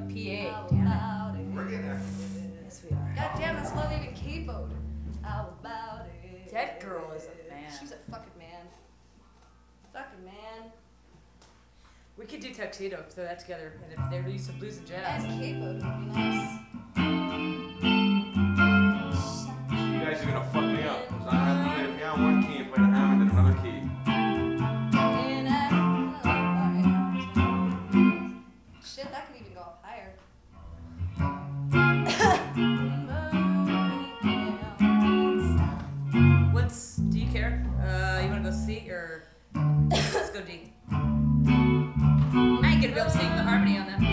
PA, damn it. We're getting there. Yes, we are. God damn, that's not even capoed. How about it? That girl is a man. She's a fucking man. Fucking man. We could do Tuxedo, throw that together, and if they release some blues and jazz. And capoed would be nice. You guys are gonna fuck me up. Cause I have to play the piano one key and play the Hammond in another key. Shit, that could even go up higher. Do you care? You wanna go C or let's go D? I ain't gonna be able to sing the harmony on that.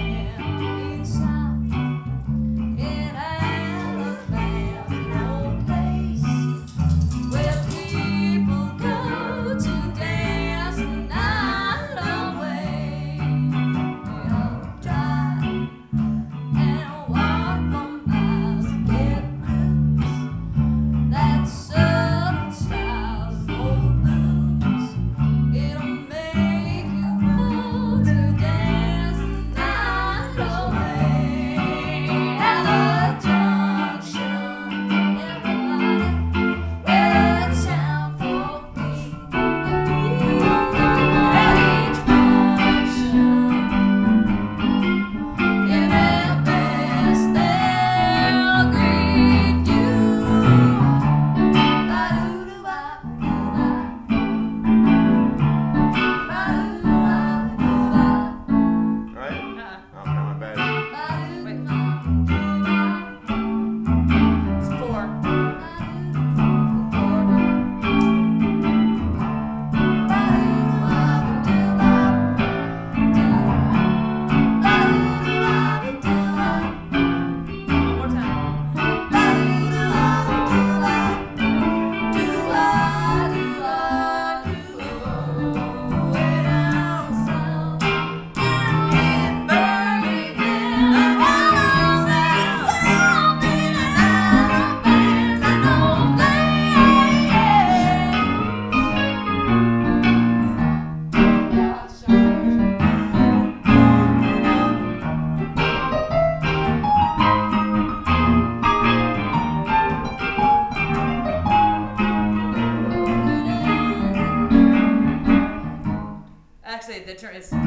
Actually, the turn is.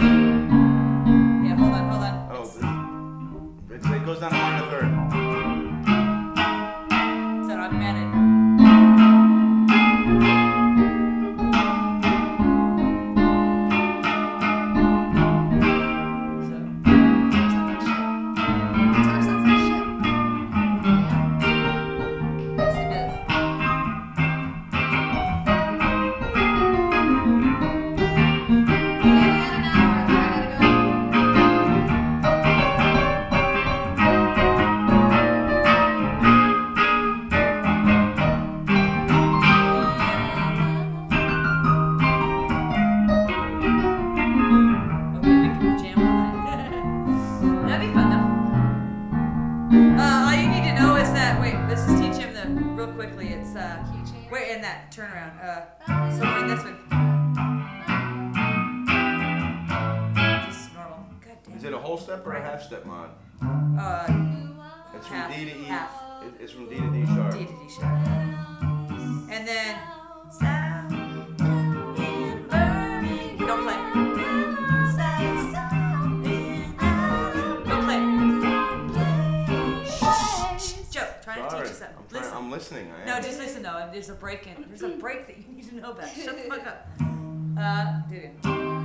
Yeah, hold on. Oh, it goes down to minor third. Is that augmented? Turnaround. So we're in this one. Just normal. God damn. Is it a whole step or a half step mod? It's from half, D to E. half. It's from D to D sharp. D to D sharp. And then don't play. Don't play. Shh. Joe, trying to teach us that. Listen. I'm listening. No, just listen though. There's a break that you need to know about. Shut the fuck up. Dude.